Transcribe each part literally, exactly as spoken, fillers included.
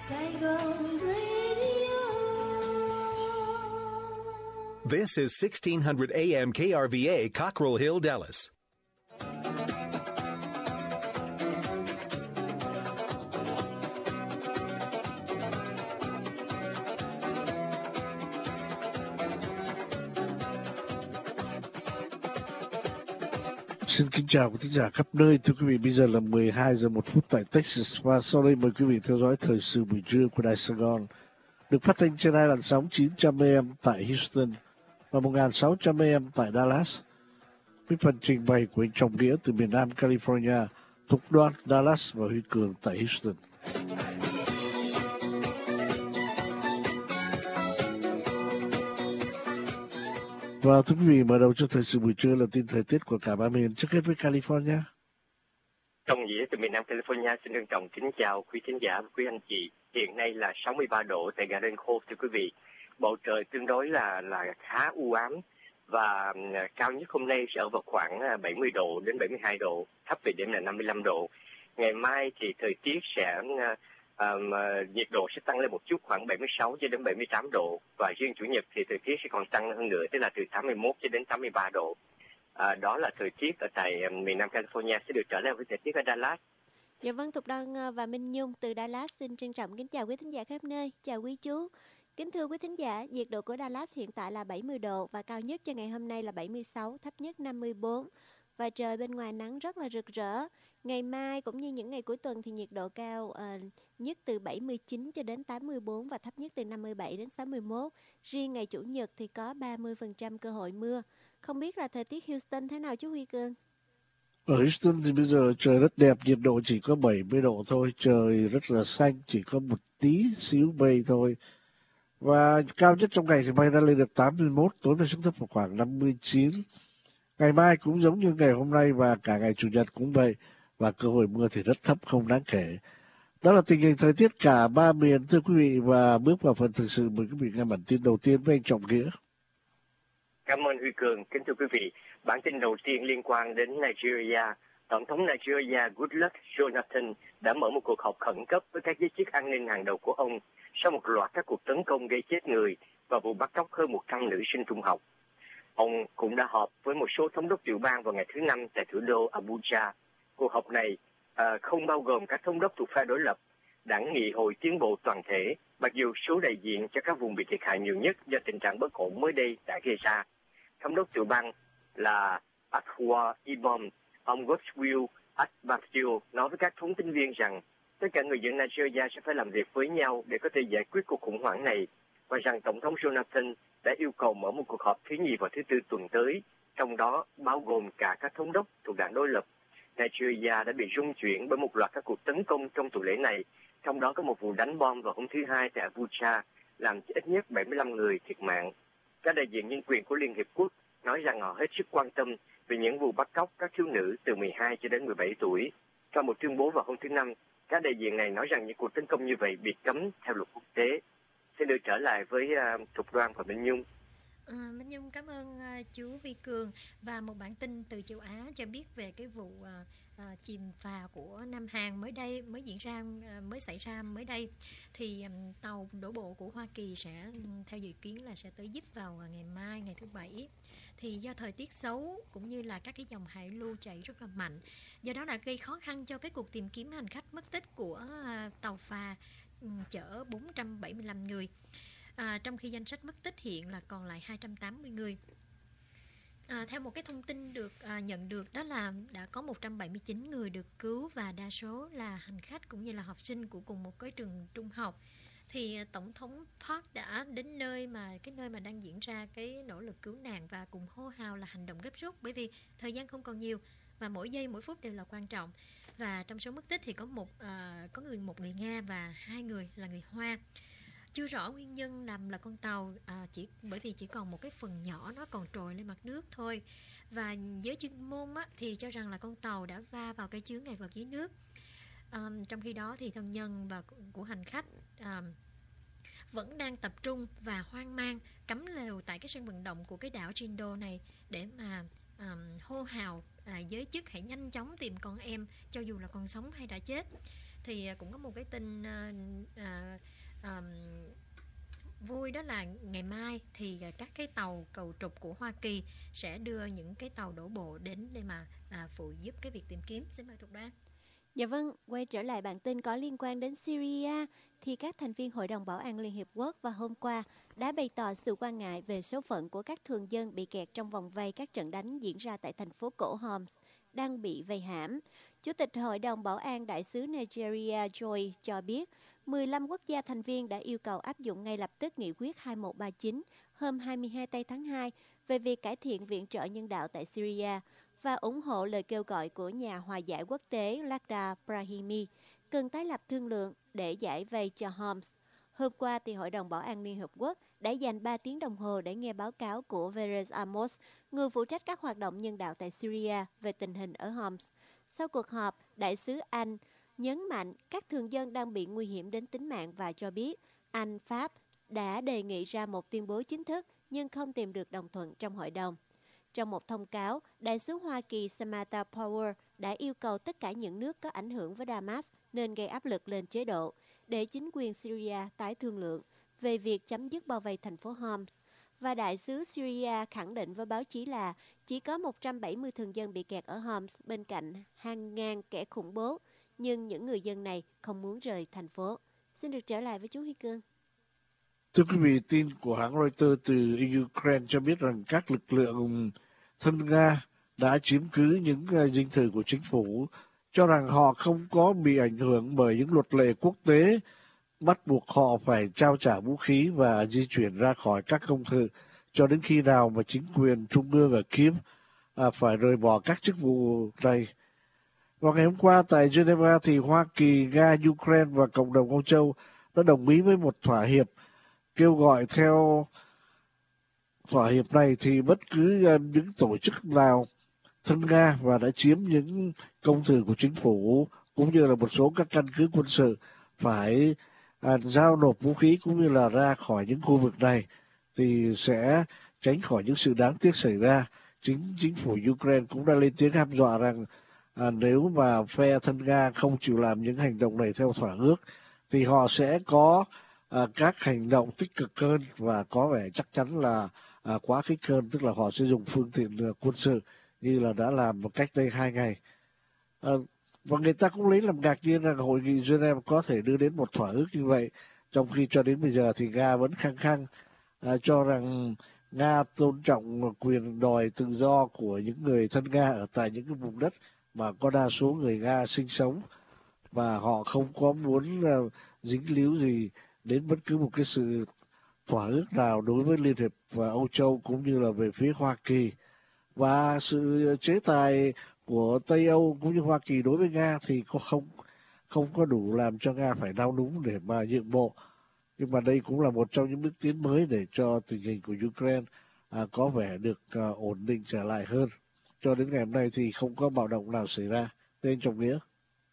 Saigon Radio. This is sixteen hundred A M K R V A, Cockrell Hill, Dallas. Xin kính chào quý thính giả khắp nơi. Thưa quý vị, bây giờ là mười hai giờ một phút tại Texas và sau đây mời quý vị theo dõi thời sự buổi trưa của Đài Sài Gòn, được phát thanh trên hai làn sóng chín trăm A M tại Houston và một nghìn sáu trăm A M tại Dallas. Với phần trình bày của anh Trọng Nghĩa từ miền Nam California, Thục Đoan Dallas và Huy Cường tại Houston. Và thưa quý vị, mở đầu cho thời sự buổi trưa là tin thời tiết của cả ba miền. Trước hết với California. Trọng Nghĩa từ miền Nam California xin trân trọng kính chào quý khán giả và quý anh chị. Hiện nay là sáu mươi ba độ tại Garden Cove, thưa quý vị. Bầu trời tương đối là là khá u ám và cao nhất hôm nay sẽ ở vào khoảng bảy mươi độ đến bảy mươi hai độ, thấp về đêm là năm mươi lăm độ. Ngày mai thì thời tiết sẽ Um, uh, nhiệt độ sẽ tăng lên một chút, khoảng bảy mươi sáu cho đến bảy mươi tám độ, và riêng chủ nhật thì thời tiết sẽ còn tăng hơn nữa, tức là từ tám mươi mốt cho đến tám mươi ba độ. Uh, đó là thời tiết ở tại um, miền Nam California. Sẽ được trở lại với thời tiết ở Dallas. Dạ vâng, Thục Đoan và Minh Nhung từ Dallas xin trân trọng kính chào quý thính giả khắp nơi. Chào quý chú. Kính thưa quý thính giả, nhiệt độ của Dallas hiện tại là bảy mươi độ và cao nhất cho ngày hôm nay là bảy mươi sáu, thấp nhất năm mươi bốn. Và trời bên ngoài nắng rất là rực rỡ. Ngày mai cũng như những ngày cuối tuần thì nhiệt độ cao uh, nhất từ bảy mươi chín cho đến tám mươi bốn và thấp nhất từ năm mươi bảy đến sáu mươi mốt. Riêng ngày Chủ nhật thì có ba mươi phần trăm cơ hội mưa. Không biết là thời tiết Houston thế nào chú Huy Cương? Ở Houston thì bây giờ trời rất đẹp, nhiệt độ chỉ có bảy mươi độ thôi, trời rất là xanh, chỉ có một tí xíu mây thôi. Và cao nhất trong ngày thì bay ra lên được tám mươi mốt, tối nay xuống thấp vào khoảng năm mươi chín. Ngày mai cũng giống như ngày hôm nay và cả ngày Chủ nhật cũng vậy, và cơ hội mưa thì rất thấp, không đáng kể. Đó là tình hình thời tiết cả ba miền, thưa quý vị, và bước vào phần thực sự mời quý vị nghe bản tin đầu tiên với anh Trọng Nghĩa. Cảm ơn Huy Cường. Kính thưa quý vị, bản tin đầu tiên liên quan đến Nigeria. Tổng thống Nigeria Goodluck Jonathan đã mở một cuộc họp khẩn cấp với các giới chức an ninh hàng đầu của ông sau một loạt các cuộc tấn công gây chết người và vụ bắt cóc hơn một trăm nữ sinh trung học. Ông cũng đã họp với một số thống đốc tiểu bang vào ngày thứ Năm tại thủ đô Abuja. Cuộc họp này à, không bao gồm các thống đốc thuộc phe đối lập, đảng Nghị hội Tiến bộ toàn thể, mặc dù số đại diện cho các vùng bị thiệt hại nhiều nhất do tình trạng bất ổn mới đây đã gây ra. Thống đốc tiểu bang là Akwa Ibom, ông Godswill Akpabio nói với các thông tin viên rằng tất cả người dân Nigeria sẽ phải làm việc với nhau để có thể giải quyết cuộc khủng hoảng này, và rằng Tổng thống Jonathan đã yêu cầu mở một cuộc họp thứ nhì vào thứ Tư tuần tới, trong đó bao gồm cả các thống đốc thuộc đảng đối lập. Nigeria đã bị rung chuyển bởi một loạt các cuộc tấn công trong tuần lễ này, trong đó có một vụ đánh bom vào hôm thứ Hai tại Abuja, làm ít nhất bảy mươi lăm người thiệt mạng. Các đại diện nhân quyền của Liên Hiệp Quốc nói rằng họ hết sức quan tâm về những vụ bắt cóc các thiếu nữ từ mười hai cho đến mười bảy tuổi. Trong một tuyên bố vào hôm thứ Năm, các đại diện này nói rằng những cuộc tấn công như vậy bị cấm theo luật quốc tế. Sẽ được trở lại với uh, Thục Đoan và Minh Nhung. À, Minh Nhung cảm ơn uh, chú Vi Cường. Và một bản tin từ châu Á cho biết về cái vụ uh, uh, chìm phà của Nam Hàn mới đây mới diễn ra uh, mới xảy ra mới đây. Thì um, tàu đổ bộ của Hoa Kỳ sẽ um, theo dự kiến là sẽ tới giúp vào uh, ngày mai, ngày thứ Bảy. Thì do thời tiết xấu cũng như là các cái dòng hải lưu chảy rất là mạnh, do đó đã gây khó khăn cho cái cuộc tìm kiếm hành khách mất tích của uh, tàu phà um, chở bốn trăm bảy mươi lăm người. À, trong khi danh sách mất tích hiện là còn lại hai trăm tám mươi người. À, theo một cái thông tin được à, nhận được đó là đã có một trăm bảy mươi chín người được cứu và đa số là hành khách cũng như là học sinh của cùng một cái trường trung học. Thì à, Tổng thống Park đã đến nơi mà cái nơi mà đang diễn ra cái nỗ lực cứu nạn và cùng hô hào là hành động gấp rút, bởi vì thời gian không còn nhiều và mỗi giây mỗi phút đều là quan trọng. Và trong số mất tích thì có một à, có người một người Nga và hai người là người Hoa. Chưa rõ nguyên nhân làm là con tàu à, chỉ bởi vì chỉ còn một cái phần nhỏ nó còn trồi lên mặt nước thôi. Và giới chuyên môn á, thì cho rằng là con tàu đã va vào cái chướng ngại vật dưới nước. À, trong khi đó thì thân nhân và của hành khách à, vẫn đang tập trung và hoang mang cắm lều tại cái sân vận động của cái đảo Jindo này để mà à, hô hào à, giới chức hãy nhanh chóng tìm con em cho dù là còn sống hay đã chết. Thì à, cũng có một cái tin à, à, à, vui, đó là ngày mai thì các cái tàu cầu trục của Hoa Kỳ sẽ đưa những cái tàu đổ bộ đến để mà à, phụ giúp cái việc tìm kiếm. Xin mời Thục Đoan. Dạ vâng, quay trở lại bản tin có liên quan đến Syria thì các thành viên Hội đồng Bảo an Liên Hiệp Quốc vào hôm qua đã bày tỏ sự quan ngại về số phận của các thường dân bị kẹt trong vòng vây các trận đánh diễn ra tại thành phố cổ Homs đang bị vây hãm. Chủ tịch Hội đồng Bảo an Đại sứ Nigeria Joy cho biết mười lăm quốc gia thành viên đã yêu cầu áp dụng ngay lập tức nghị quyết hai một ba chín hôm hai mươi hai tây tháng hai về việc cải thiện viện trợ nhân đạo tại Syria và ủng hộ lời kêu gọi của nhà hòa giải quốc tế Lakhdar Brahimi cần tái lập thương lượng để giải vây cho Homs. Hôm qua, thì Hội đồng Bảo an Liên Hợp Quốc đã dành ba tiếng đồng hồ để nghe báo cáo của Veres Amos, người phụ trách các hoạt động nhân đạo tại Syria về tình hình ở Homs. Sau cuộc họp, Đại sứ Anh nhấn mạnh các thường dân đang bị nguy hiểm đến tính mạng và cho biết Anh, Pháp đã đề nghị ra một tuyên bố chính thức nhưng không tìm được đồng thuận trong hội đồng. Trong một thông cáo, Đại sứ Hoa Kỳ Samantha Power đã yêu cầu tất cả những nước có ảnh hưởng với Damas nên gây áp lực lên chế độ để chính quyền Syria tái thương lượng về việc chấm dứt bao vây thành phố Homs. Và Đại sứ Syria khẳng định với báo chí là chỉ có một trăm bảy mươi thường dân bị kẹt ở Homs bên cạnh hàng ngàn kẻ khủng bố, nhưng những người dân này không muốn rời thành phố. Xin được trở lại với chú Huy Cương. Thưa quý vị, tin của hãng Reuters từ Ukraine cho biết rằng các lực lượng thân Nga đã chiếm cứ những dinh thự của chính phủ, cho rằng họ không có bị ảnh hưởng bởi những luật lệ quốc tế bắt buộc họ phải trao trả vũ khí và di chuyển ra khỏi các công thự cho đến khi nào mà chính quyền trung ương ở Kiev à, phải rời bỏ các chức vụ này. Vào ngày hôm qua tại Geneva thì Hoa Kỳ, Nga, Ukraine và cộng đồng Âu Châu đã đồng ý với một thỏa hiệp kêu gọi theo thỏa hiệp này thì bất cứ uh, những tổ chức nào thân Nga và đã chiếm những công thự của chính phủ cũng như là một số các căn cứ quân sự phải uh, giao nộp vũ khí cũng như là ra khỏi những khu vực này thì sẽ tránh khỏi những sự đáng tiếc xảy ra. Chính chính phủ Ukraine cũng đã lên tiếng hăm dọa rằng à, nếu mà phe thân Nga không chịu làm những hành động này theo thỏa ước thì họ sẽ có à, các hành động tích cực hơn và có vẻ chắc chắn là à, quá khích hơn, tức là họ sẽ dùng phương tiện uh, quân sự như là đã làm một cách đây hai ngày. À, và người ta cũng lấy làm ngạc nhiên rằng hội nghị Geneva có thể đưa đến một thỏa ước như vậy, trong khi cho đến bây giờ thì Nga vẫn khăng khăng à, cho rằng Nga tôn trọng quyền đòi tự do của những người thân Nga ở tại những cái vùng đất mà có đa số người Nga sinh sống, và họ không có muốn uh, dính líu gì đến bất cứ một cái sự thỏa ước nào đối với Liên hiệp và Âu Châu cũng như là về phía Hoa Kỳ. Và sự chế tài của Tây Âu cũng như Hoa Kỳ đối với Nga thì có không không có đủ làm cho Nga phải nao núng để mà nhượng bộ. Nhưng mà đây cũng là một trong những bước tiến mới để cho tình hình của Ukraine à, có vẻ được à, ổn định trở lại hơn. Cho đến ngày hôm nay thì không có bạo động nào xảy ra. Tên Trọng Nghĩa.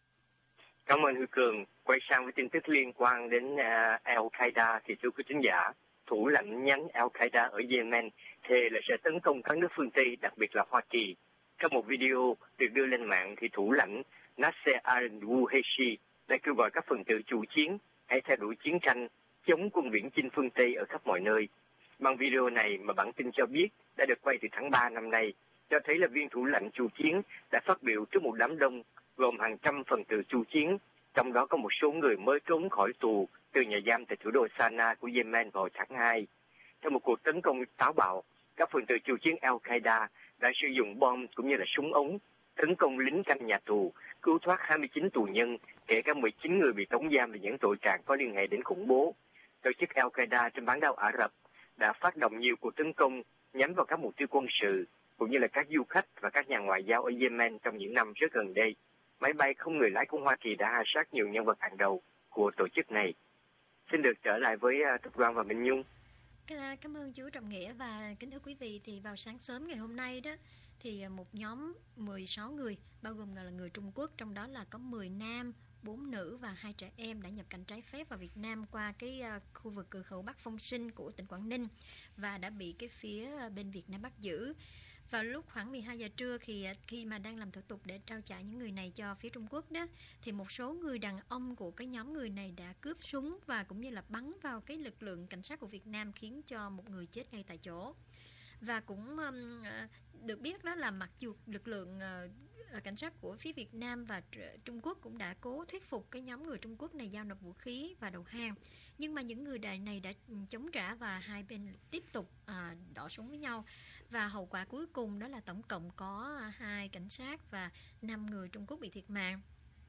Cảm ơn Huy Cường. Quay sang với tin tức liên quan đến uh, Al-Qaeda thì thưa quý thính giả, thủ lãnh nhánh Al-Qaeda ở Yemen thề là sẽ tấn công các nước phương Tây, đặc biệt là Hoa Kỳ. Trong một video được đưa lên mạng thì thủ lãnh Nasser al-Wuheshi đã kêu gọi các phần tử chủ chiến hãy theo đuổi chiến tranh chống quân viễn chinh phương Tây ở khắp mọi nơi. Bằng video này mà bản tin cho biết đã được quay từ tháng ba năm nay, cho thấy là viên thủ lãnh chủ chiến đã phát biểu trước một đám đông gồm hàng trăm phần tử chủ chiến, trong đó có một số người mới trốn khỏi tù từ nhà giam tại thủ đô Sanaa của Yemen vào tháng hai. Trong một cuộc tấn công táo bạo, các phần tử chủ chiến Al-Qaeda đã sử dụng bom cũng như là súng ống tấn công lính canh nhà tù, cứu thoát hai mươi chín tù nhân, kể cả mười chín người bị tống giam vì những tội trạng có liên hệ đến khủng bố. Tổ chức Al-Qaeda trên bán đảo Ả Rập đã phát động nhiều cuộc tấn công nhắm vào các mục tiêu quân sự cũng như là các du khách và các nhà ngoại giao ở Yemen trong những năm rất gần đây. Máy bay không người lái của Hoa Kỳ đã hạ sát nhiều nhân vật hàng đầu của tổ chức này. Xin được trở lại với uh, Thục Đoan và Minh Nhung. Cảm ơn chú Trọng Nghĩa và kính thưa quý vị, thì vào sáng sớm ngày hôm nay đó thì một nhóm mười sáu người bao gồm là người Trung Quốc, trong đó là có mười nam, bốn nữ và hai trẻ em đã nhập cảnh trái phép vào Việt Nam qua cái uh, khu vực cửa khẩu Bắc Phong Sinh của tỉnh Quảng Ninh và đã bị cái phía bên Việt Nam bắt giữ. vào lúc khoảng mười hai giờ trưa khi khi mà đang làm thủ tục để trao trả những người này cho phía Trung Quốc đó, thì một số người đàn ông của cái nhóm người này đã cướp súng và cũng như là bắn vào cái lực lượng cảnh sát của Việt Nam, khiến cho một người chết ngay tại chỗ. Và cũng um, được biết đó là mặc dù lực lượng uh, cảnh sát của phía Việt Nam và Trung Quốc cũng đã cố thuyết phục cái nhóm người Trung Quốc này giao nộp vũ khí và đầu hàng, nhưng mà những người đại này đã chống trả và hai bên tiếp tục uh, đọ súng với nhau. Và hậu quả cuối cùng đó là tổng cộng có hai cảnh sát và năm người Trung Quốc bị thiệt mạng.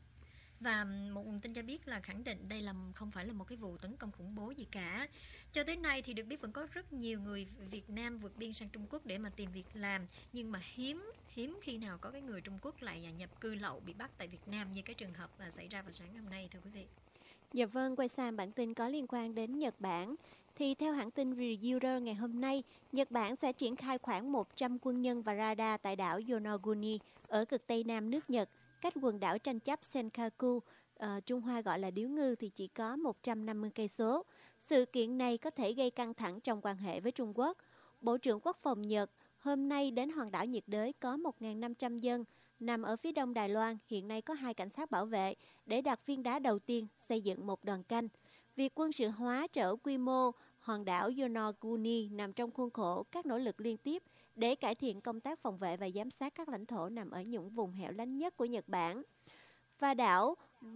Và một nguồn tin cho biết là khẳng định đây là không phải là một cái vụ tấn công khủng bố gì cả. Cho tới nay thì được biết vẫn có rất nhiều người Việt Nam vượt biên sang Trung Quốc để mà tìm việc làm, nhưng mà hiếm hiếm khi nào có cái người Trung Quốc lại nhập cư lậu bị bắt tại Việt Nam như cái trường hợp mà xảy ra vào sáng hôm nay, thưa quý vị. Dạ vâng, quay sang bản tin có liên quan đến Nhật Bản. Thì theo hãng tin Reuters ngày hôm nay, Nhật Bản sẽ triển khai khoảng một trăm quân nhân và radar tại đảo Yonaguni ở cực Tây Nam nước Nhật, cách quần đảo tranh chấp Senkaku, uh, Trung Hoa gọi là Điếu Ngư, thì chỉ có một trăm năm mươi cây số. Sự kiện này có thể gây căng thẳng trong quan hệ với Trung Quốc. Bộ trưởng Quốc phòng Nhật hôm nay đến hòn đảo nhiệt đới có một nghìn năm trăm dân, nằm ở phía đông Đài Loan, hiện nay có hai cảnh sát bảo vệ để đặt viên đá đầu tiên, xây dựng một đòn canh. Việc quân sự hóa trở quy mô hòn đảo Yonaguni nằm trong khuôn khổ các nỗ lực liên tiếp để cải thiện công tác phòng vệ và giám sát các lãnh thổ nằm ở những vùng hẻo lánh nhất của Nhật Bản. Và đảo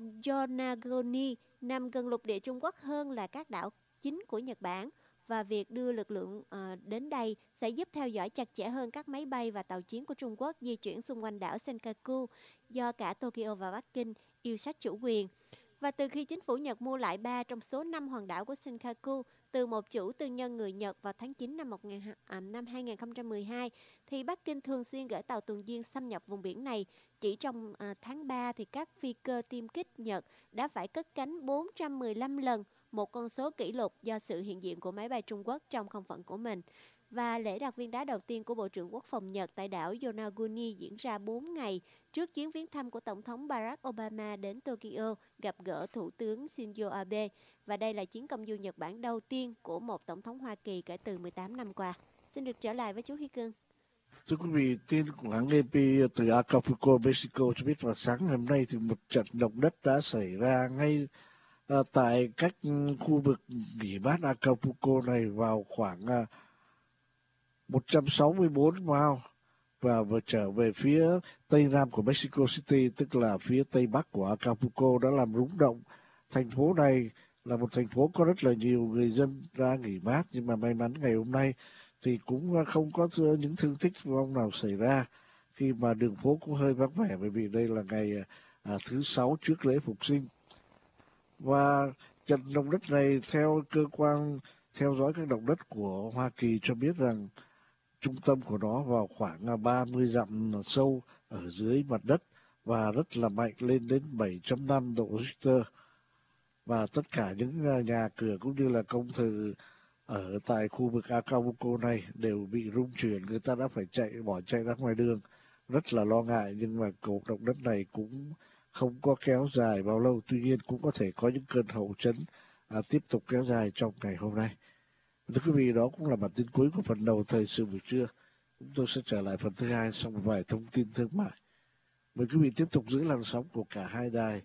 Yonaguni nằm gần lục địa Trung Quốc hơn là các đảo chính của Nhật Bản, và việc đưa lực lượng uh, đến đây sẽ giúp theo dõi chặt chẽ hơn các máy bay và tàu chiến của Trung Quốc di chuyển xung quanh đảo Senkaku do cả Tokyo và Bắc Kinh yêu sách chủ quyền. Và từ khi chính phủ Nhật mua lại ba trong số năm hòn đảo của Senkaku từ một chủ tư nhân người Nhật vào tháng chín năm, một nghìn, à, năm hai nghìn không trăm mười hai, thì Bắc Kinh thường xuyên gửi tàu tuần duyên xâm nhập vùng biển này. Chỉ trong à, tháng ba, thì các phi cơ tiêm kích Nhật đã phải cất cánh bốn trăm mười lăm lần, một con số kỷ lục do sự hiện diện của máy bay Trung Quốc trong không phận của mình. Và lễ đặt viên đá đầu tiên của Bộ trưởng Quốc phòng Nhật tại đảo Yonaguni diễn ra bốn ngày trước chuyến viếng thăm của Tổng thống Barack Obama đến Tokyo gặp gỡ Thủ tướng Shinzo Abe. Và đây là chuyến công du Nhật Bản đầu tiên của một Tổng thống Hoa Kỳ kể từ mười tám năm qua. Xin được trở lại với chú Huy Cương. Thưa quý vị, tin của hãng a pê từ Acapulco, Mexico cho biết vào sáng hôm nay thì một trận động đất đã xảy ra ngay à, tại cách khu vực nghỉ mát Acapulco này vào khoảng à, một trăm sáu mươi bốn mile và vừa trở về phía tây nam của Mexico City, tức là phía tây bắc của Acapulco, đã làm rung động. Thành phố này là một thành phố có rất là nhiều người dân ra nghỉ mát, nhưng mà may mắn ngày hôm nay thì cũng không có những thương tích vong nào xảy ra, khi mà đường phố cũng hơi vắng vẻ bởi vì đây là ngày à, thứ sáu trước lễ phục sinh. Và trận động đất này, theo cơ quan theo dõi các động đất của Hoa Kỳ cho biết rằng trung tâm của nó vào khoảng ba mươi dặm sâu ở dưới mặt đất và rất là mạnh, lên đến bảy chấm năm độ Richter. Và tất cả những nhà cửa cũng như là công thự ở tại khu vực Acapulco này đều bị rung chuyển, người ta đã phải chạy bỏ chạy ra ngoài đường, rất là lo ngại. Nhưng mà cuộc động đất này cũng không có kéo dài bao lâu, tuy nhiên cũng có thể có những cơn hậu chấn à, tiếp tục kéo dài trong ngày hôm nay. Thưa quý vị, đó cũng là bản tin cuối của phần đầu thời sự buổi trưa. Chúng tôi sẽ trở lại phần thứ hai sau một vài thông tin thương mại. Mời quý vị tiếp tục giữ làn sóng của cả hai đài.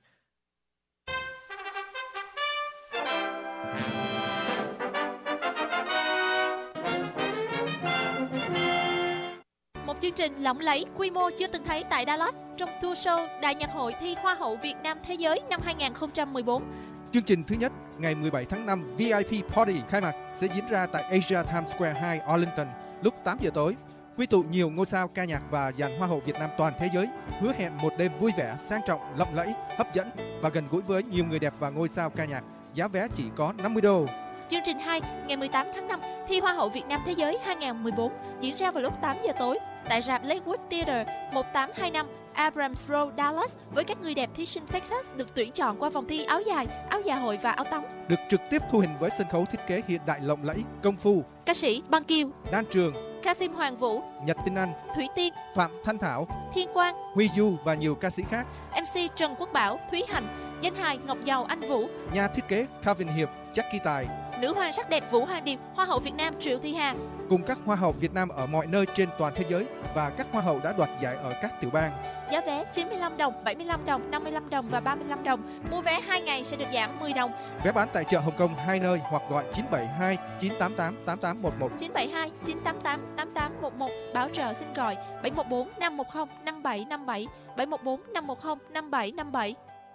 Một chương trình lộng lẫy, quy mô chưa từng thấy tại Dallas trong tour show Đại nhạc hội thi Hoa hậu Việt Nam Thế giới năm hai nghìn không trăm mười bốn. Chương trình thứ nhất, ngày mười bảy tháng năm, vê i pê Party khai mạc sẽ diễn ra tại Asia Times Square hai, Arlington, lúc tám giờ tối. Quy tụ nhiều ngôi sao ca nhạc và dàn Hoa hậu Việt Nam toàn thế giới, hứa hẹn một đêm vui vẻ, sang trọng, lộng lẫy, hấp dẫn và gần gũi với nhiều người đẹp và ngôi sao ca nhạc. Giá vé chỉ có năm mươi đô. Chương trình hai, ngày mười tám tháng năm, thi Hoa hậu Việt Nam Thế giới hai nghìn không trăm mười bốn diễn ra vào lúc tám giờ tối tại rạp Lakewood Theatre một tám hai năm Abrams Road, Dallas, với các người đẹp thí sinh Texas được tuyển chọn qua vòng thi áo dài, áo dạ hội và áo tắm. Được trực tiếp thu hình với sân khấu thiết kế hiện đại lộng lẫy, công phu. Ca sĩ Băng Kiều, Đan Trường, Kasim Hoàng Vũ, Nhật Tinh Anh, Thủy Tiên, Phạm Thanh Thảo, Thiên Quang, Huy Du và nhiều ca sĩ khác. em xê Trần Quốc Bảo, Thúy Hạnh, danh hài Ngọc Giàu Anh Vũ, Nhà thiết kế Calvin Hiệp, Jackie Tài, nữ hoàng sắc đẹp Vũ Hoàng Điệp, Hoa hậu Việt Nam Triệu Thị Hà. Cùng các Hoa hậu Việt Nam ở mọi nơi trên toàn thế giới và các Hoa hậu đã đoạt giải ở các tiểu bang. Giá vé chín mươi lăm đồng, bảy mươi lăm đồng, năm mươi lăm đồng và ba mươi lăm đồng. Mua vé hai ngày sẽ được giảm mười đồng. Vé bán tại chợ Hồng Kông hai nơi hoặc gọi chín bảy hai chín tám tám tám tám một một. chín bảy hai chín tám tám tám tám một một. Bảo trợ xin gọi bảy một bốn năm một không năm bảy năm bảy, bảy một bốn năm một không năm bảy năm bảy.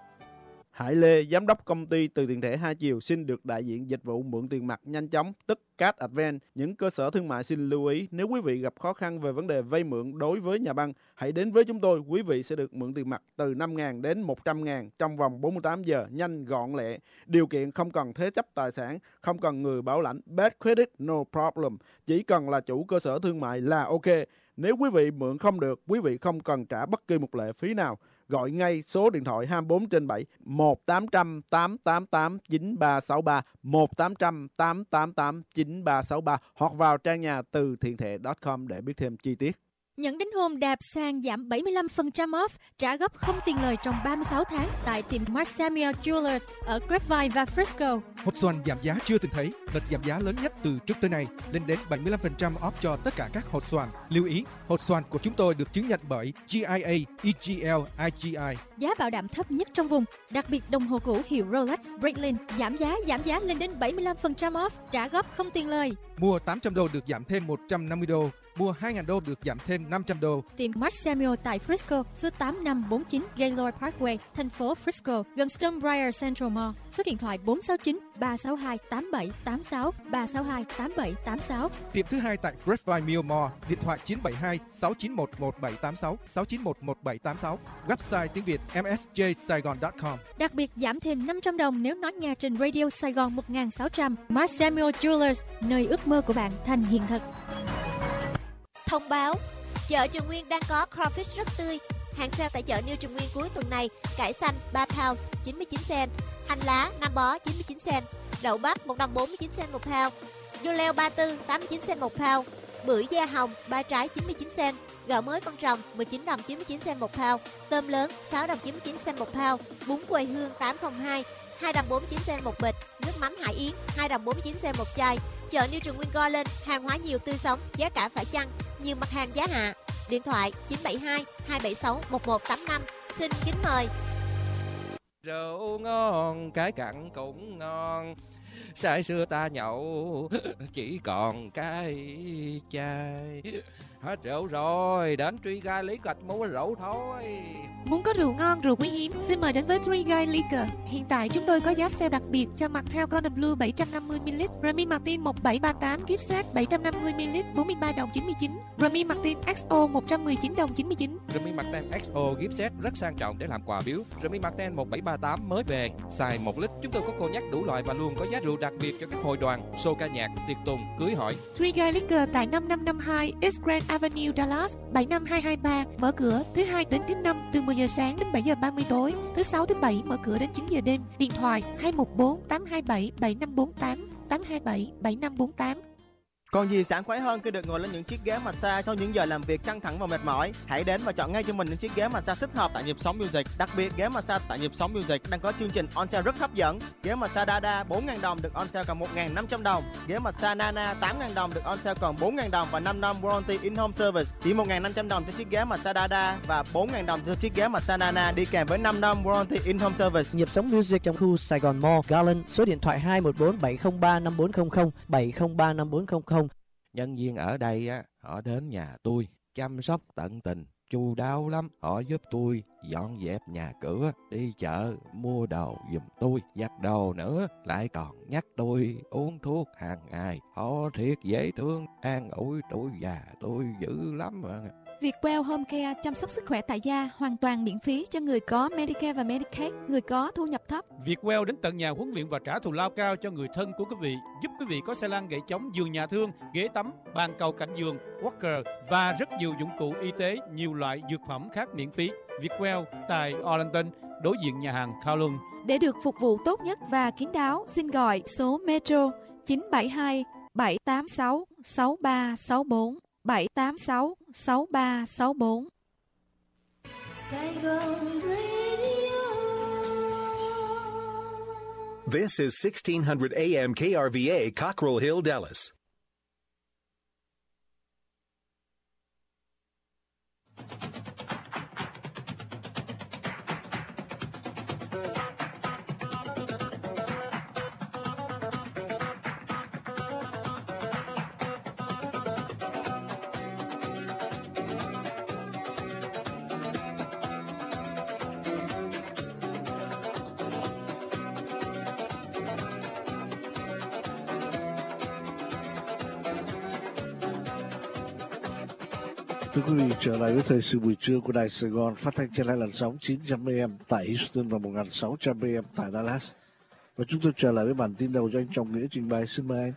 Hải Lê, giám đốc công ty từ tiền thẻ hai chiều xin được đại diện dịch vụ mượn tiền mặt nhanh chóng, tức Cash Advance. Những cơ sở thương mại xin lưu ý, nếu quý vị gặp khó khăn về vấn đề vay mượn đối với nhà băng, hãy đến với chúng tôi. Quý vị sẽ được mượn tiền mặt từ năm nghìn đến một trăm nghìn trong vòng bốn mươi tám giờ, nhanh gọn lẹ. Điều kiện không cần thế chấp tài sản, không cần người bảo lãnh, bad credit, no problem. Chỉ cần là chủ cơ sở thương mại là ok. Nếu quý vị mượn không được, quý vị không cần trả bất kỳ một lệ phí nào. Gọi ngay số điện thoại hai mươi bốn trên bảy một tám trăm tám tám tám chín ba sáu ba, một tám trăm tám tám tám chín ba sáu ba hoặc vào trang nhà từ thiện thẻ chấm com để biết thêm chi tiết. Nhận đính hôn đạp sang giảm bảy mươi lăm phần trăm off, trả góp không tiền lời trong ba mươi sáu tháng tại tiệm Mark Samuel Jewelers ở Grapevine và Frisco. Hột xoàn giảm giá chưa từng thấy, đợt giảm giá lớn nhất từ trước tới nay, lên đến bảy mươi lăm phần trăm off cho tất cả các hột xoàn. Lưu ý, hột xoàn của chúng tôi được chứng nhận bởi G I A, E G L, I G I. Giá bảo đảm thấp nhất trong vùng, đặc biệt đồng hồ cũ hiệu Rolex Breitling giảm giá giảm giá lên đến bảy mươi lăm phần trăm off, trả góp không tiền lời. Mua tám trăm đô được giảm thêm một trăm năm mươi đô. Mua hai nghìn đô được giảm thêm năm trăm đô. Tiệm Mark Samuel tại Frisco, số tám năm bốn chín Gaylord Parkway, thành phố Frisco, gần Stonebriar Central Mall. Số điện thoại bốn sáu chín ba sáu hai tám bảy tám sáu, ba sáu hai tám bảy tám sáu. Tiệm thứ hai tại Grapevine Mill Mall, điện thoại chín bảy hai sáu chín một một bảy tám sáu, sáu chín một một bảy tám sáu. Website tiếng Việt m s j saigon chấm com. Đặc biệt giảm thêm năm trăm đồng nếu nói nghe trên Radio Sài Gòn một nghìn sáu trăm. Mark Samuel Jewelers, nơi ước mơ của bạn thành hiện thực. Thông báo, chợ Trường Nguyên đang có crawfish rất tươi. Hàng sale tại chợ New Trường Nguyên cuối tuần này: cải xanh ba pound chín mươi chín cent, hành lá năm bó chín mươi chín cent, đậu bắp một đồng bốn mươi chín cent một pound, dưa leo ba tư tám mươi chín cent một pound, bưởi da hồng ba trái chín mươi chín cent, gạo mới con rồng mười chín đồng chín mươi chín cent một pound, tôm lớn sáu đồng chín mươi chín cent một pound, bún quầy hương tám không hai hai đồng bốn mươi chín cent một bịch, nước mắm Hải Yến hai đồng bốn mươi chín cent một chai. Chợ New Trường Nguyên go lên, hàng hóa nhiều tươi sống, giá cả phải chăng, nhiều mặt hàng giá hạ. Điện thoại chín bảy hai hai bảy sáu một một tám năm. Xin kính mời. Rượu ngon, cái cặn cũng ngon. Say xưa ta nhậu chỉ còn cái chai. Hết rượu rồi, đến Three Guy lấy gạch mua rượu thôi. Muốn có rượu ngon, rượu quý hiếm, xin mời đến với Three Guy Liquor. Hiện tại chúng tôi có giá sale đặc biệt cho Martell Golden Blue bảy trăm năm mươi mi li lít, Remy Martin một bảy ba tám gift set bảy trăm năm mươi mi li lít bốn mươi ba đồng chín mươi chín, Remy Martin ích o một trăm mười chín đồng chín mươi chín. Remy Martin ích o gift set rất sang trọng để làm quà biếu. Remy Martin một bảy ba tám mới về, xài một lít. Chúng tôi có cô nhắc đủ loại và luôn có giá rượu đặc biệt cho các hội đoàn, show ca nhạc, tiệc tùng, cưới hỏi. Three Guy Liquor tại năm năm năm hai East Grand Avenue, Dallas bảy năm hai hai ba, mở cửa thứ hai đến thứ năm từ mười giờ sáng đến bảy giờ ba mươi tối, thứ sáu thứ bảy mở cửa đến chín giờ đêm. Điện thoại hai một bốn tám hai bảy bảy năm bốn tám, tám hai bảy bảy năm bốn tám. Còn gì sảng khoái hơn khi được ngồi lên những chiếc ghế massage sau những giờ làm việc căng thẳng và mệt mỏi. Hãy đến và chọn ngay cho mình những chiếc ghế massage thích hợp tại Nhịp Sống Music. Đặc biệt, ghế massage tại Nhịp Sống Music đang có chương trình on sale rất hấp dẫn. Ghế massage Dada bốn nghìn đồng được on sale còn một nghìn năm trăm đồng. Ghế massage Nana tám nghìn đồng được on sale còn bốn nghìn đồng và năm năm warranty in-home service. Chỉ một nghìn năm trăm đồng cho chiếc ghế massage Dada và bốn nghìn đồng cho chiếc ghế massage Nana đi kèm với năm năm warranty in-home service. Nhịp Sống Music trong khu Sài Gòn Mall, Garland, số điện thoại hai một bốn bảy không ba năm bốn không không, bảy không ba năm bốn không không. Nhân viên ở đây á, họ đến nhà tôi chăm sóc tận tình, chu đáo lắm. Họ giúp tôi dọn dẹp nhà cửa, đi chợ mua đồ giùm tôi, giặt đồ nữa, lại còn nhắc tôi uống thuốc hàng ngày. Họ thiệt dễ thương, an ủi tuổi già tôi dữ lắm mà. Vietwell Home Care chăm sóc sức khỏe tại gia hoàn toàn miễn phí cho người có Medicare và Medicaid, người có thu nhập thấp. Vietwell đến tận nhà huấn luyện và trả thù lao cao cho người thân của quý vị, giúp quý vị có xe lăn gậy chống, giường nhà thương, ghế tắm, bàn cầu cạnh giường, walker và rất nhiều dụng cụ y tế, nhiều loại dược phẩm khác miễn phí. Vietwell tại Arlington, đối diện nhà hàng Kowloon. Để được phục vụ tốt nhất và kín đáo, xin gọi số Metro chín bảy hai bảy tám sáu sáu ba sáu bốn, bảy tám sáu sáu ba sáu bốn. Sài Gòn Radio. This is sixteen hundred A M K R V A, Cockrell Hill, Dallas. Thưa quý vị, trở lại với thời sự buổi trưa của Đài Sài Gòn, phát thanh trên hai làn sóng chín trăm A M tại Houston và một nghìn sáu trăm A M tại Dallas. Và chúng tôi trở lại với bản tin đầu do anh Trọng Nghĩa trình bày. Xin mời anh.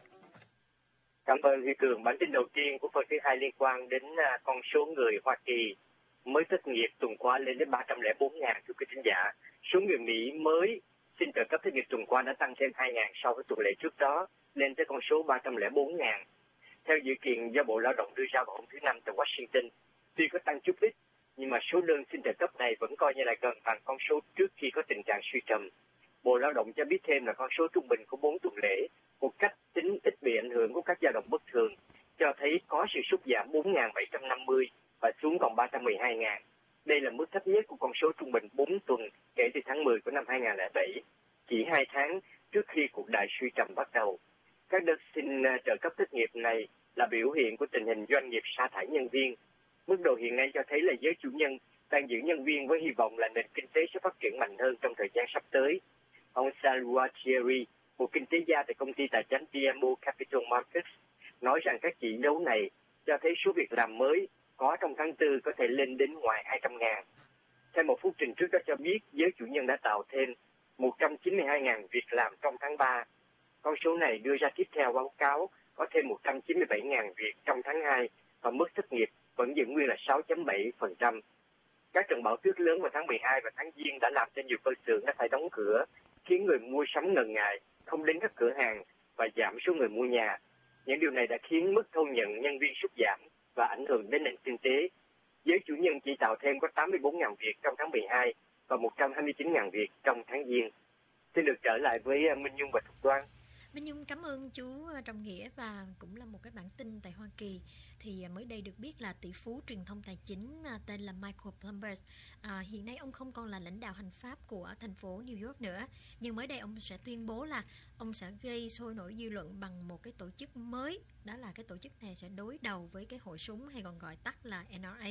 Cảm ơn Huy Cường. Bản tin đầu tiên của phần thứ hai liên quan đến con số người Hoa Kỳ mới thất nghiệp tuần qua lên đến ba trăm lẻ bốn nghìn, thưa quý thính giả. Số người Mỹ mới xin trợ cấp thất nghiệp tuần qua đã tăng thêm hai nghìn so với tuần lễ trước đó, lên tới con số ba trăm lẻ bốn nghìn. Theo dự kiến do Bộ Lao động đưa ra vào hôm thứ Năm tại Washington, tuy có tăng chút ít, nhưng mà số đơn xin trợ cấp này vẫn coi như là gần bằng con số trước khi có tình trạng suy trầm. Bộ Lao động cho biết thêm là con số trung bình của bốn tuần lễ, một cách tính ít bị ảnh hưởng của các dao động bất thường, cho thấy có sự sút giảm bốn nghìn bảy trăm năm mươi và xuống còn ba trăm mười hai nghìn. Đây là mức thấp nhất của con số trung bình bốn tuần kể từ tháng mười của năm hai nghìn không trăm lẻ bảy, chỉ hai tháng trước khi cuộc đại suy trầm bắt đầu. Các đơn xin trợ cấp thất nghiệp này là biểu hiện của tình hình doanh nghiệp sa thải nhân viên. Mức độ hiện nay cho thấy là giới chủ nhân đang giữ nhân viên với hy vọng là nền kinh tế sẽ phát triển mạnh hơn trong thời gian sắp tới. Ông Salvatierri, một kinh tế gia tại công ty tài chính đê em ô Capital Markets, nói rằng các chỉ dấu này cho thấy số việc làm mới có trong tháng tư có thể lên đến ngoài hai trăm nghìn. Theo một phúc trình trước đó cho biết, giới chủ nhân đã tạo thêm một trăm chín mươi hai nghìn việc làm trong tháng ba. Con số này đưa ra tiếp theo báo cáo có thêm một trăm chín mươi bảy nghìn việc trong tháng hai và mức thất nghiệp vẫn giữ nguyên là sáu phẩy bảy phần trăm. Các trận bão tuyết lớn vào tháng mười hai và tháng Giêng đã làm cho nhiều cơ xưởng đã phải đóng cửa, khiến người mua sắm ngần ngại, không đến các cửa hàng và giảm số người mua nhà. Những điều này đã khiến mức thu nhận nhân viên sút giảm và ảnh hưởng đến nền kinh tế. Giới chủ nhân chỉ tạo thêm có tám mươi bốn nghìn việc trong tháng mười hai và một trăm hai mươi chín nghìn việc trong tháng Giêng. Xin được trở lại với Minh Nhung và Thục Đoan. Minh Nhung cảm ơn chú Trọng Nghĩa, và cũng là một cái bản tin tại Hoa Kỳ. Thì mới đây được biết là tỷ phú truyền thông tài chính tên là Michael Bloomberg, à, hiện nay ông không còn là lãnh đạo hành pháp của thành phố New York nữa, nhưng mới đây ông sẽ tuyên bố là ông sẽ gây sôi nổi dư luận bằng một cái tổ chức mới. Đó là cái tổ chức này sẽ đối đầu với cái hội súng hay còn gọi tắt là N R A.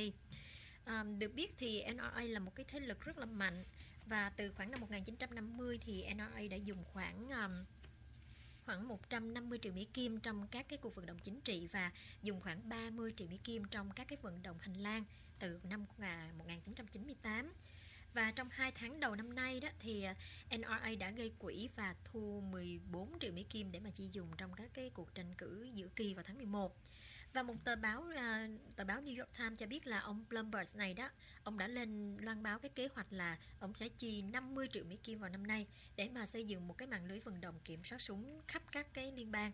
À, được biết thì N R A là một cái thế lực rất là mạnh, và từ khoảng năm một nghìn chín trăm năm mươi thì N R A đã dùng khoảng um, khoảng một trăm năm mươi triệu Mỹ Kim trong các cái cuộc vận động chính trị và dùng khoảng ba mươi triệu Mỹ Kim trong các cái vận động hành lang từ năm một nghìn chín trăm chín mươi tám. Và trong hai tháng đầu năm nay đó thì N R A đã gây quỹ và thu mười bốn triệu Mỹ Kim để mà chi dùng trong các cái cuộc tranh cử giữa kỳ vào tháng mười một. Và một tờ báo uh, tờ báo New York Times cho biết là ông Bloomberg này đó, ông đã lên loan báo cái kế hoạch là ông sẽ chi năm mươi triệu Mỹ Kim vào năm nay để mà xây dựng một cái mạng lưới vận động kiểm soát súng khắp các cái liên bang.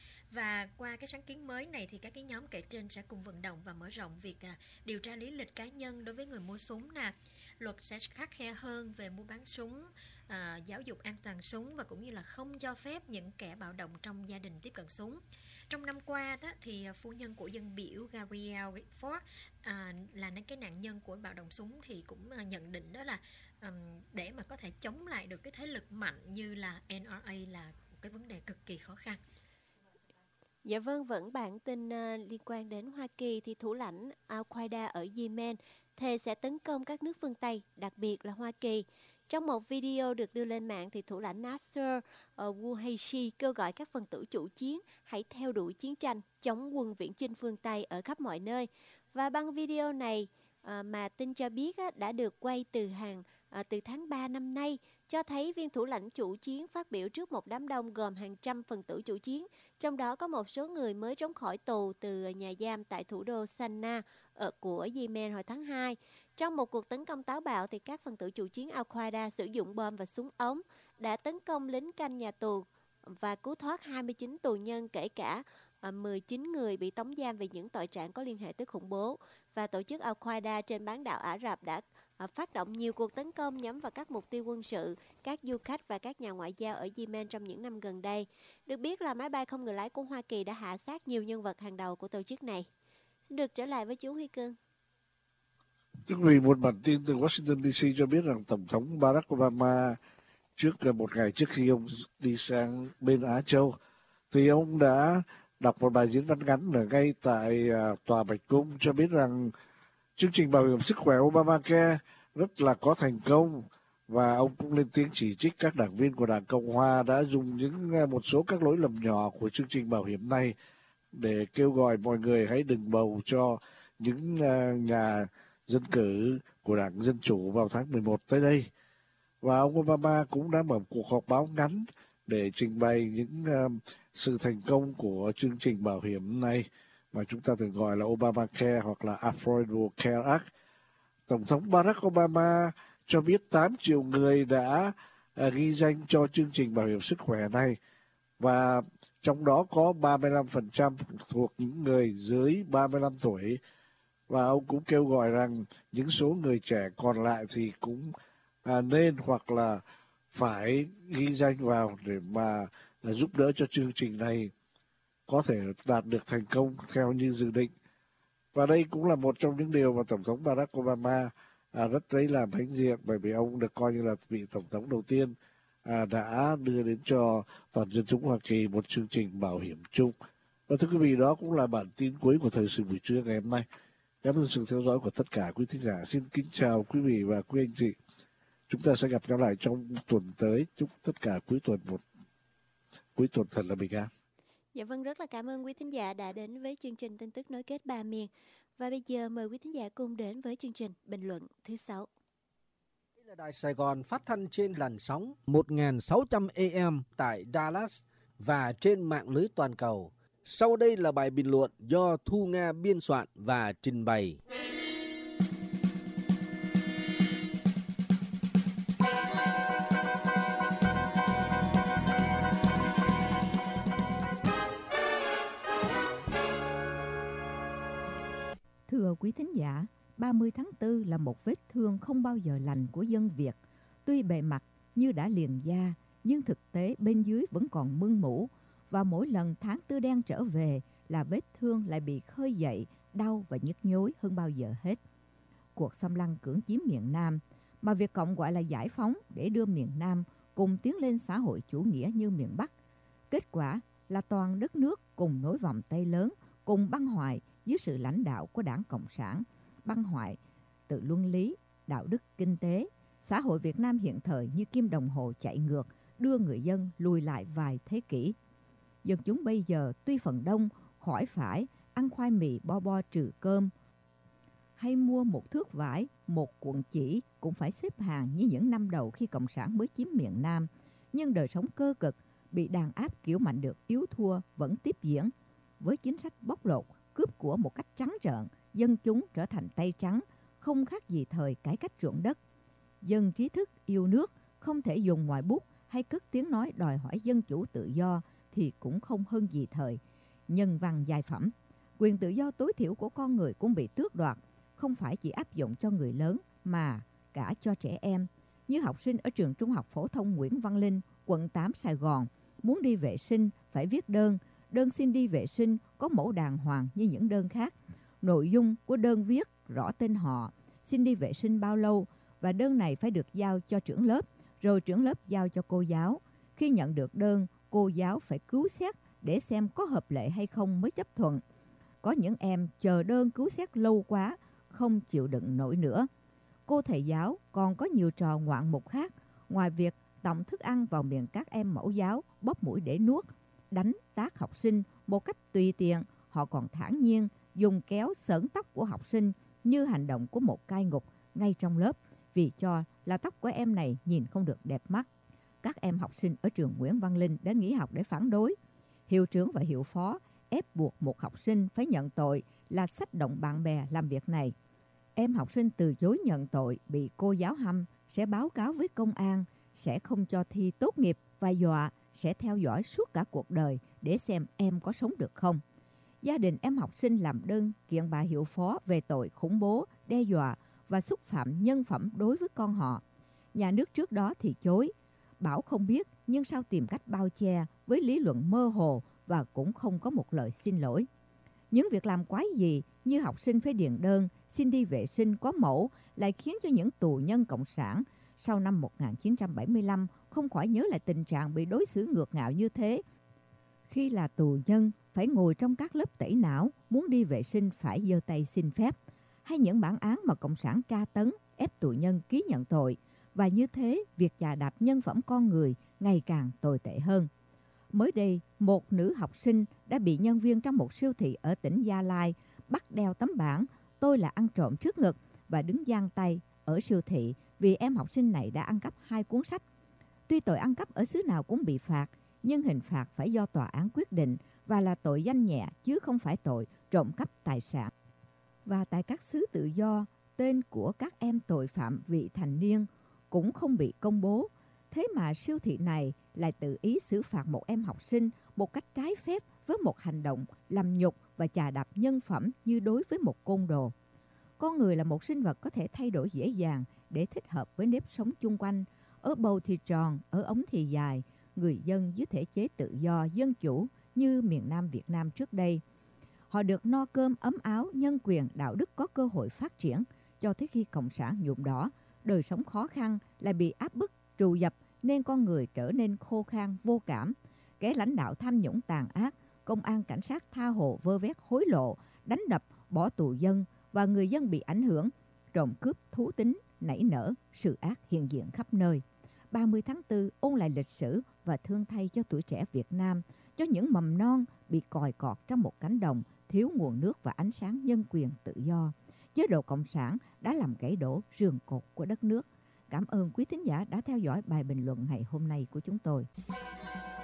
Và qua cái sáng kiến mới này thì các cái nhóm kể trên sẽ cùng vận động và mở rộng việc à, điều tra lý lịch cá nhân đối với người mua súng nè. Luật sẽ khắt khe hơn về mua bán súng, à, giáo dục an toàn súng và cũng như là không cho phép những kẻ bạo động trong gia đình tiếp cận súng. Trong năm qua đó thì phu nhân của dân biểu Gabrielle Ford à, là cái nạn nhân của bạo động súng thì cũng à, nhận định đó là um, để mà có thể chống lại được cái thế lực mạnh như là N R A là một cái vấn đề cực kỳ khó khăn. Dạ vâng, vẫn bản tin uh, liên quan đến Hoa Kỳ thì thủ lãnh Al-Qaeda ở Yemen thề sẽ tấn công các nước phương Tây, đặc biệt là Hoa Kỳ. Trong một video được đưa lên mạng thì thủ lãnh Nasser uh, Wuhaishi kêu gọi các phần tử chủ chiến hãy theo đuổi chiến tranh chống quân viễn chinh phương Tây ở khắp mọi nơi. Và băng video này uh, mà tin cho biết uh, đã được quay từ hàng uh, từ tháng ba năm nay, cho thấy viên thủ lãnh chủ chiến phát biểu trước một đám đông gồm hàng trăm phần tử chủ chiến, trong đó có một số người mới trốn khỏi tù từ nhà giam tại thủ đô Sanaa ở của Yemen hồi tháng hai. Trong một cuộc tấn công táo bạo thì các phần tử chủ chiến Al-Qaeda sử dụng bom và súng ống đã tấn công lính canh nhà tù và cứu thoát hai mươi chín tù nhân, kể cả mười chín người bị tống giam vì những tội trạng có liên hệ tới khủng bố. Và tổ chức Al-Qaeda trên bán đảo Ả Rập đã à, phát động nhiều cuộc tấn công nhắm vào các mục tiêu quân sự, các du khách và các nhà ngoại giao ở Yemen trong những năm gần đây. Được biết là máy bay không người lái của Hoa Kỳ đã hạ sát nhiều nhân vật hàng đầu của tổ chức này. Xin được trở lại với chú Huy Cương. Thưa quý vị, một bản tin từ Washington đê xê cho biết rằng Tổng thống Barack Obama trước một ngày trước khi ông đi sang bên Á Châu, thì ông đã đọc một bài diễn văn ngắn ở ngay tại uh, Tòa Bạch Cung cho biết rằng chương trình bảo hiểm sức khỏe Obamacare rất là có thành công, và ông cũng lên tiếng chỉ trích các đảng viên của Đảng Cộng Hòa đã dùng những uh, một số các lỗi lầm nhỏ của chương trình bảo hiểm này để kêu gọi mọi người hãy đừng bầu cho những uh, nhà dân cử của Đảng Dân Chủ vào tháng mười một tới đây. Và ông Obama cũng đã mở cuộc họp báo ngắn để trình bày những uh, sự thành công của chương trình bảo hiểm này mà chúng ta thường gọi là Obamacare hoặc là Affordable Care Act. Tổng thống Barack Obama cho biết tám triệu người đã uh, ghi danh cho chương trình bảo hiểm sức khỏe này, và trong đó có ba mươi lăm phần trăm thuộc những người dưới ba mươi lăm tuổi. Và ông cũng kêu gọi rằng những số người trẻ còn lại thì cũng à, nên hoặc là phải ghi danh vào để mà à, giúp đỡ cho chương trình này có thể đạt được thành công theo như dự định. Và đây cũng là một trong những điều mà Tổng thống Barack Obama à, rất lấy làm hãnh diện, bởi vì ông được coi như là vị Tổng thống đầu tiên à, đã đưa đến cho toàn dân chúng Hoa Kỳ một chương trình bảo hiểm chung. Và thưa quý vị, đó cũng là bản tin cuối của Thời sự buổi trưa ngày hôm nay. Cảm ơn sự theo dõi của tất cả quý thính giả. Xin kính chào quý vị và quý anh chị. Chúng ta sẽ gặp nhau lại trong tuần tới. Chúc tất cả cuối tuần một cuối tuần thật là bình an. Dạ vâng, rất là cảm ơn quý thính giả đã đến với chương trình tin tức nối kết ba miền. Và bây giờ mời quý thính giả cùng đến với chương trình bình luận thứ sáu. Đây là Đài Sài Gòn phát thanh trên làn sóng một nghìn sáu trăm A M tại Dallas và trên mạng lưới toàn cầu. Sau đây là bài bình luận do Thu Nga biên soạn và trình bày. Thưa quý thính giả, ba mươi tháng tư là một vết thương không bao giờ lành của dân Việt. Tuy bề mặt như đã liền da, nhưng thực tế bên dưới vẫn còn mưng mủ. Và mỗi lần tháng tư đen trở về là vết thương lại bị khơi dậy, đau và nhức nhối hơn bao giờ hết. Cuộc xâm lăng cưỡng chiếm miền Nam, mà Việt Cộng gọi là giải phóng để đưa miền Nam cùng tiến lên xã hội chủ nghĩa như miền Bắc. Kết quả là toàn đất nước cùng nối vòng tay lớn, cùng băng hoại dưới sự lãnh đạo của Đảng Cộng sản. Băng hoại từ luân lý, đạo đức, kinh tế. Xã hội Việt Nam hiện thời như kim đồng hồ chạy ngược, đưa người dân lùi lại vài thế kỷ. Dân chúng bây giờ tuy phần đông khỏi phải ăn khoai mì bo bo trừ cơm, hay mua một thước vải, một cuộn chỉ cũng phải xếp hàng như những năm đầu khi Cộng sản mới chiếm miền Nam. Nhưng đời sống cơ cực, bị đàn áp kiểu mạnh được yếu thua vẫn tiếp diễn. Với chính sách bóc lột, cướp của một cách trắng trợn, dân chúng trở thành tay trắng, không khác gì thời cải cách ruộng đất. Dân trí thức yêu nước không thể dùng ngòi bút hay cất tiếng nói đòi hỏi dân chủ tự do thì cũng không hơn gì thời nhân văn giai phẩm. Quyền tự do tối thiểu của con người cũng bị tước đoạt, không phải chỉ áp dụng cho người lớn mà cả cho trẻ em. Như học sinh ở trường Trung học phổ thông Nguyễn Văn Linh, quận tám Sài Gòn, muốn đi vệ sinh phải viết đơn, đơn xin đi vệ sinh có mẫu đàng hoàng như những đơn khác. Nội dung của đơn viết rõ tên họ, xin đi vệ sinh bao lâu, và đơn này phải được giao cho trưởng lớp, rồi trưởng lớp giao cho cô giáo. Khi nhận được đơn, cô giáo phải cứu xét để xem có hợp lệ hay không mới chấp thuận. Có những em chờ đơn cứu xét lâu quá, không chịu đựng nổi nữa. Cô thầy giáo còn có nhiều trò ngoạn mục khác, ngoài việc tòng thức ăn vào miệng các em mẫu giáo, bóp mũi để nuốt, đánh tát học sinh một cách tùy tiện. Họ còn thản nhiên dùng kéo xỡn tóc của học sinh như hành động của một cai ngục ngay trong lớp, vì cho là tóc của em này nhìn không được đẹp mắt. Các em học sinh ở trường Nguyễn Văn Linh đã nghỉ học để phản đối. Hiệu trưởng và hiệu phó ép buộc một học sinh phải nhận tội là xách động bạn bè làm việc này. Em học sinh từ chối nhận tội, bị cô giáo hăm, sẽ báo cáo với công an, sẽ không cho thi tốt nghiệp và dọa sẽ theo dõi suốt cả cuộc đời để xem em có sống được không. Gia đình em học sinh làm đơn kiện bà hiệu phó về tội khủng bố, đe dọa và xúc phạm nhân phẩm đối với con họ. Nhà nước trước đó thì chối, bảo không biết nhưng sao tìm cách bao che với lý luận mơ hồ và cũng không có một lời xin lỗi. Những việc làm quái gì như học sinh phải điền đơn, xin đi vệ sinh có mẫu lại khiến cho những tù nhân cộng sản sau năm một nghìn chín trăm bảy mươi lăm không khỏi nhớ lại tình trạng bị đối xử ngược ngạo như thế. Khi là tù nhân phải ngồi trong các lớp tẩy não, muốn đi vệ sinh phải giơ tay xin phép, hay những bản án mà cộng sản tra tấn ép tù nhân ký nhận tội. Và như thế, việc chà đạp nhân phẩm con người ngày càng tồi tệ hơn. Mới đây, một nữ học sinh đã bị nhân viên trong một siêu thị ở tỉnh Gia Lai bắt đeo tấm bảng "Tôi là ăn trộm" trước ngực và đứng giang tay ở siêu thị vì em học sinh này đã ăn cắp hai cuốn sách. Tuy tội ăn cắp ở xứ nào cũng bị phạt, nhưng hình phạt phải do tòa án quyết định và là tội danh nhẹ chứ không phải tội trộm cắp tài sản. Và tại các xứ tự do, tên của các em tội phạm vị thành niên cũng không bị công bố. Thế mà siêu thị này lại tự ý xử phạt một em học sinh một cách trái phép với một hành động làm nhục và chà đạp nhân phẩm như đối với một côn đồ. Con người là một sinh vật có thể thay đổi dễ dàng để thích hợp với nếp sống chung quanh. Ở bầu thì tròn, ở ống thì dài. Người dân dưới thể chế tự do, dân chủ như miền Nam Việt Nam trước đây. Họ được no cơm, ấm áo, nhân quyền, đạo đức có cơ hội phát triển. Cho tới khi Cộng sản nhuộm đỏ, đời sống khó khăn lại bị áp bức, trù dập nên con người trở nên khô khan, vô cảm. Kẻ lãnh đạo tham nhũng tàn ác, công an cảnh sát tha hồ vơ vét hối lộ, đánh đập, bỏ tù dân và người dân bị ảnh hưởng, trộm cướp, thú tính, nảy nở, sự ác hiện diện khắp nơi. ba mươi tháng tư ôn lại lịch sử và thương thay cho tuổi trẻ Việt Nam, cho những mầm non bị còi cọt trong một cánh đồng thiếu nguồn nước và ánh sáng nhân quyền tự do. Chế độ Cộng sản đã làm gãy đổ rường cột của đất nước. Cảm ơn quý thính giả đã theo dõi bài bình luận ngày hôm nay của chúng tôi.